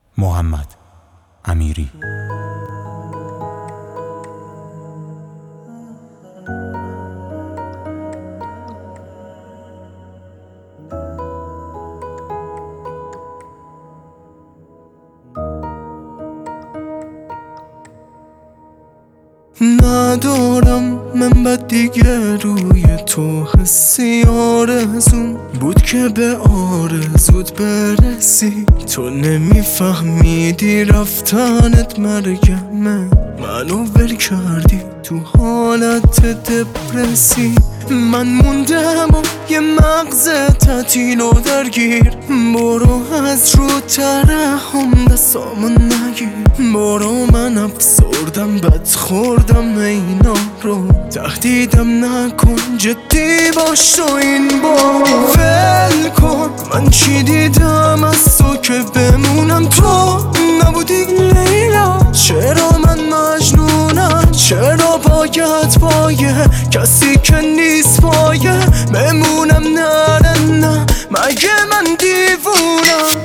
محمد امیری. ندارم من بد دیگه روی تو حسی آرزون بود که به آرزوت برسی. تو نمیفهمیدی رفتنت مرگمه، منو ول کردی تو حالت دپرسی. من موندم و یه مغز تعطیل و درگیر. برو از رو ترحم دستامو نگیر. برو من افسردم بد خوردم اینا رو. تهدیدم نکن جدی باش تو این بار. ول کن من چی دیدم از تو که بمونم تو نبودی لیلا. چرا من مجنونم؟ چرا باید پایه کسی که نیست پایه بمونم؟ نه نه نه مگه من دیوونم؟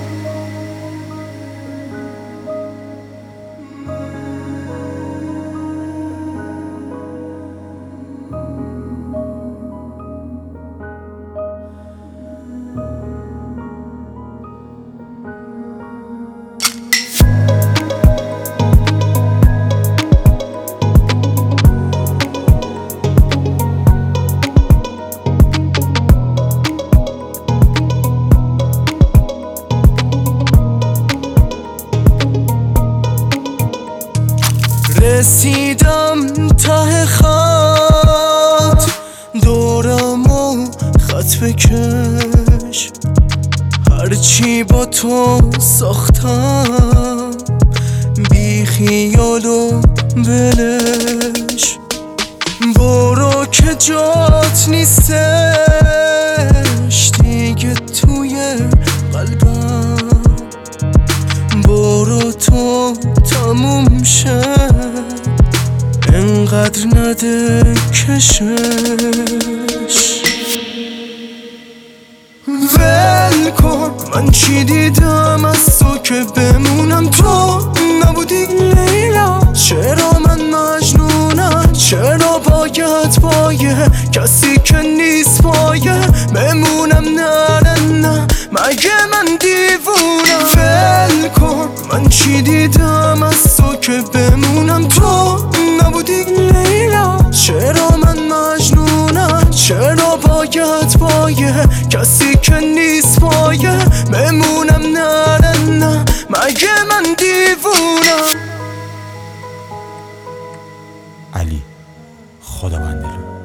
رسیدم ته خط، دورمو خط بکش. هرچی با تو ساختم بی خیال و بلش. برو که جات نیستش دیگه توی قلبم. برو تو تموم شه انقدر نده کشش. ول کن من چی دیدم از تو که بمونم تو نبودی لیلا. چرا من مجنونم؟ چرا باید پایه کسی که نیست پایه بمونم؟ نه نه نه مگه من دیوونم؟ ول کن من چی دیدم از تو که بمونم تو نبودی لیلا. چرا من مجنونم؟ چرا باید پایه کسی که نیست پایه بمونم؟ نه نه نه مگه من دیوونم؟ علی خداوندلو.